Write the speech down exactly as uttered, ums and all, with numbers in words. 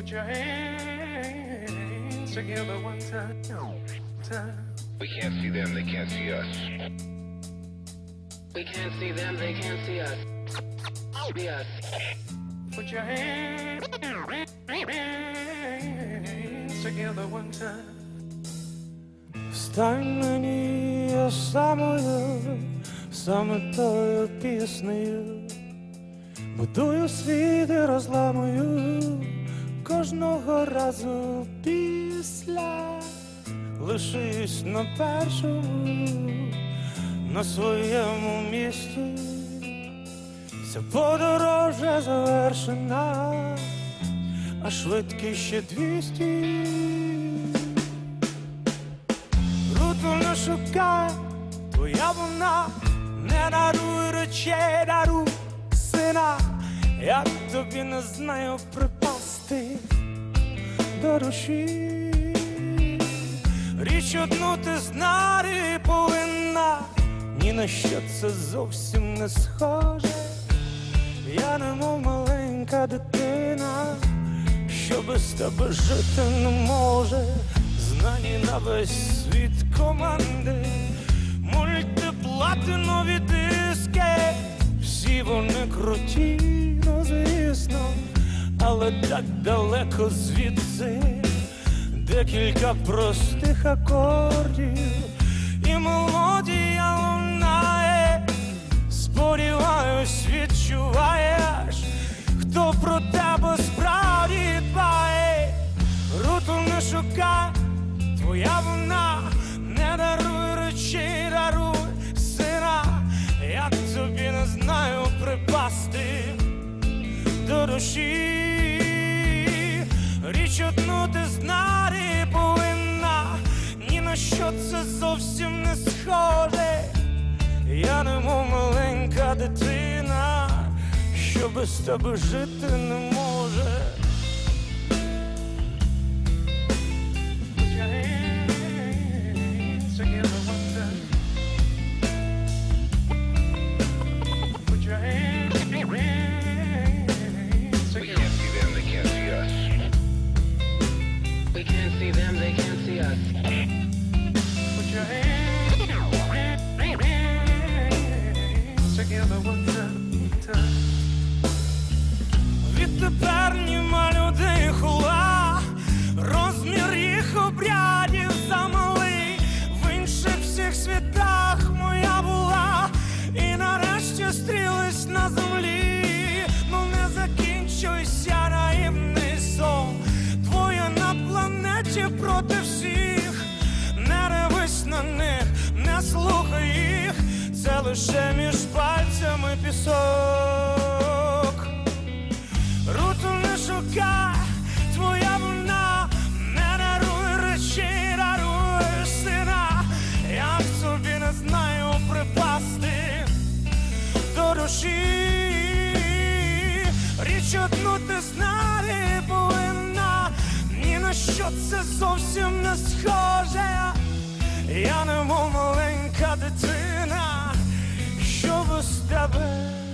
Put your hands together one time, time. We can't see them, they can't see us. We can't see them, they can't see us. See us. Put your hands together one time. Стань мені я самою, саме тою піснею, будую світ і розламую кожного разу після. Лишись на першому, на своєму місці. Ця подорож вже завершена, а швидкість ще двісті. Руту не шукай, твоя вона, не даруй речей, даруй сина. Як тобі не знаю припасти до душі. Річ одну ти знати повинна, ні на що це зовсім не схоже. Я немов маленька дитина, що без тебе жити не може. Знані на весь світ команди, мультиплатинові диски. Всі вони круті, ну звісно, але так далеко звідси. Декілька простих акордів і мелодія лунає. Сподіваюсь, відчуваєш, хто про тебе справді дбає. Руту не шукай, твоя вона, не даруй речей, даруй сина. Як тобі не знаю припасти до душі. Річ одну ти знати повинна, ні на що це зовсім не схоже. Я немов маленька дитина, що без тебе жити не може. Put your hands together one time. Put your hands together. We can't see them, they can't see us. We can't see them, they can't see us. Put your hands together one time, time. Відтепер німа людей хула, розмір їх обрядів замалий. В інших всіх світах моя була, і нарешті стрілись на землі. Ну не закінчуйся, наївний сон, твоя на планеті проти всіх. Не дивись на них, не слухай їх, це лише між пальцями пісок. Руту не шукай, твоя вона, не даруй речей, даруй сина. Як собі не знаю припасти до душі. Річ одну ти знати повинна, ні на що це зовсім не схоже. Я немов маленька дитина, що без тебе